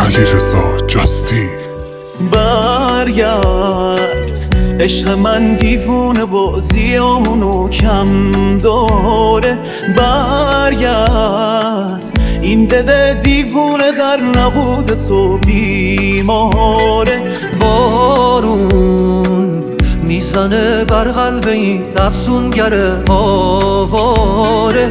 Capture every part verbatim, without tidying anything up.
علیرضا جاستی. برگرد عشق من دیوونه بازیامونو کم داره. برگرد این دل دیوونه در نبود تو بیماره. بارون میزنه بر قلب این افسونگر آواره.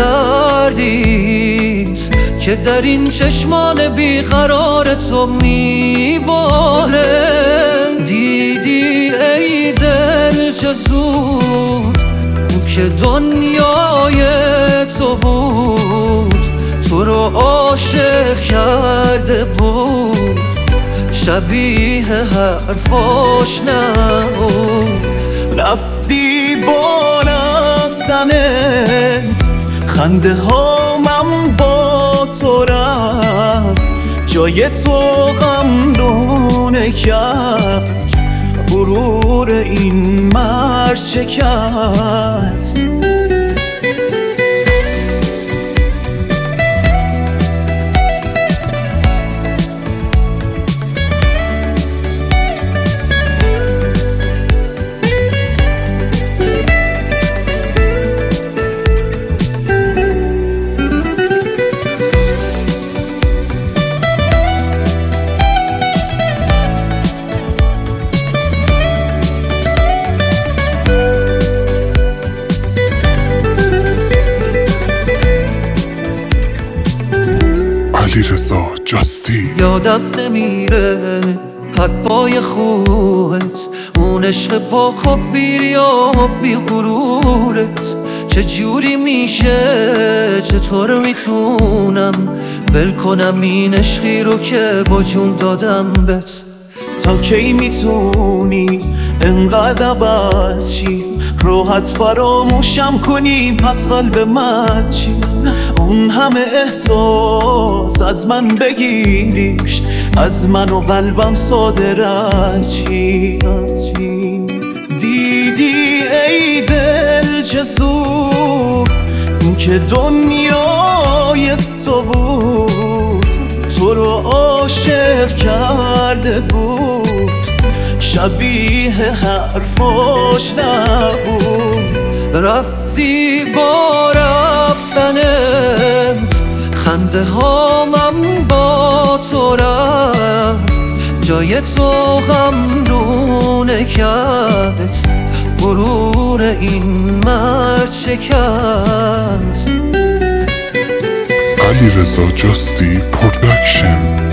دردیت که در این چشمان بیقرار تو میباره. دیدی ای دل چه زود که دنیای تو بود، تو رو عاشق کرده بود، شبیه حرفاش نبود. رفتی با رفتنت خنده هامم با تو رفت، جای تو غمدونه کرد، غرور این مرد شکست. علیرضا جاستی. یادم نمیره حرفای خوبت، اون عشق پاک و بیریا بی غرورت. چجوری میشه، چطور میتونم بل کنم این عشقی رو که با جون دادم بهت؟ تا کی میتونی انقدر عوض چی، راحت فراموشم کنی پس قلب من چی؟ اون همه احساس از من بگیریش، از من و قلبم صادرت چی؟ دیدی ای دل چه زود که دنیای تو بود، تو رو عاشق کرده بود، شبیه حرفاش نبود. رفتی با رفتنت خنده هامم با تو رفت، جای تو غمدونه کرد، غرور این مرد شکست. علیرضا جاستی پروداکشن.